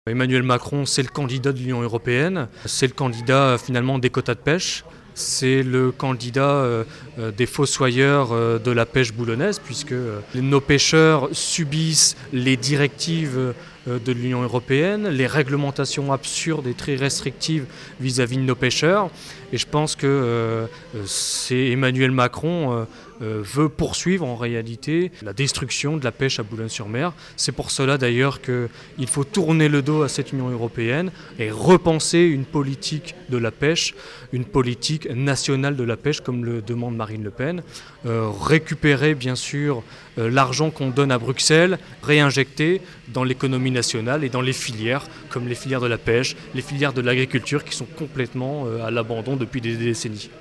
Emmanuel Macron, c'est le candidat de l'Union européenne, c'est le candidat finalement des quotas de pêche, c'est le candidat des fossoyeurs de la pêche boulonnaise, puisque nos pêcheurs subissent les directives de l'Union européenne, les réglementations absurdes et très restrictives vis-à-vis de nos pêcheurs. Et je pense que c'est Emmanuel Macron veut poursuivre en réalité la destruction de la pêche à Boulogne-sur-Mer. C'est pour cela d'ailleurs qu'il faut tourner le dos à cette Union européenne et repenser une politique de la pêche, une politique nationale de la pêche comme le demande Marine Le Pen. Récupérer bien sûr l'argent qu'on donne à Bruxelles, réinjecter dans l'économie nationale et dans les filières comme les filières de la pêche, les filières de l'agriculture qui sont complètement à l'abandon depuis des décennies.